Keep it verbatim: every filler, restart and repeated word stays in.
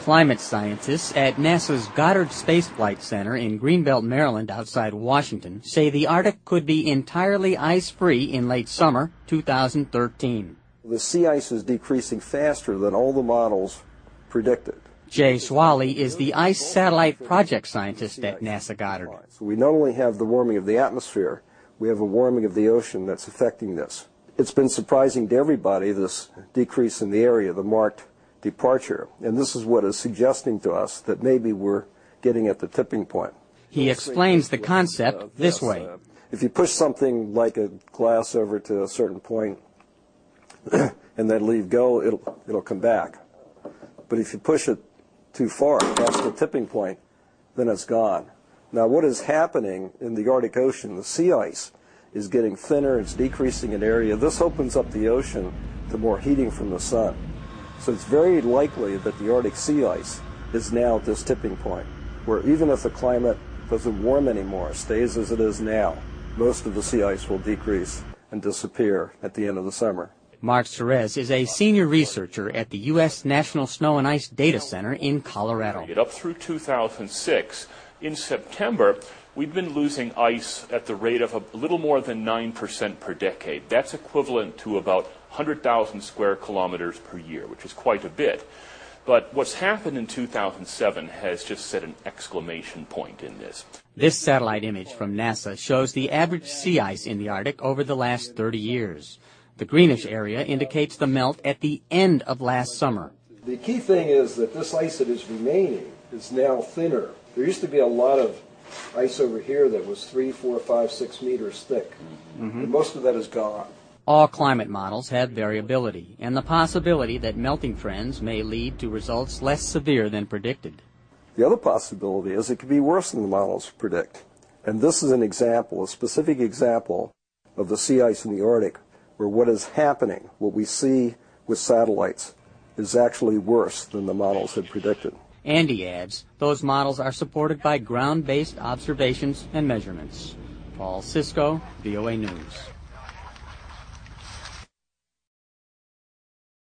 Climate scientists at NASA's Goddard Space Flight Center in Greenbelt, Maryland, outside Washington, say the Arctic could be entirely ice-free in late summer two thousand thirteen. The sea ice is decreasing faster than all the models predicted. Jay Swally is the Ice Satellite Project Scientist at NASA Goddard. So we not only have the warming of the atmosphere, we have a warming of the ocean that's affecting this. It's been surprising to everybody, this decrease in the area, the marked departure. And this is what is suggesting to us that maybe we're getting at the tipping point. He explains the concept this way. If you push something like a glass over to a certain point and then leave go, it'll, it'll come back. But if you push it too far past the tipping point, then it's gone. Now, what is happening in the Arctic Ocean, the sea ice is getting thinner, it's decreasing in area. This opens up the ocean to more heating from the sun. So it's very likely that the Arctic sea ice is now at this tipping point, where even if the climate doesn't warm anymore, stays as it is now, most of the sea ice will decrease and disappear at the end of the summer. Mark Serez is a senior researcher at the U S National Snow and Ice Data Center in Colorado. Up through two thousand six, in September, we've been losing ice at the rate of a little more than nine percent per decade. That's equivalent to about one hundred thousand square kilometers per year, which is quite a bit. But what's happened in two thousand seven has just set an exclamation point in this. This satellite image from NASA shows the average sea ice in the Arctic over the last thirty years. The greenish area indicates the melt at the end of last summer. The key thing is that this ice that is remaining is now thinner. There used to be a lot of ice over here that was three, four, five, six meters thick. Mm-hmm. And most of that is gone. All climate models have variability and the possibility that melting trends may lead to results less severe than predicted. The other possibility is it could be worse than the models predict. And this is an example, a specific example of the sea ice in the Arctic, where what is happening, what we see with satellites, is actually worse than the models had predicted. And he adds, those models are supported by ground-based observations and measurements. Paul Sisko, V O A News.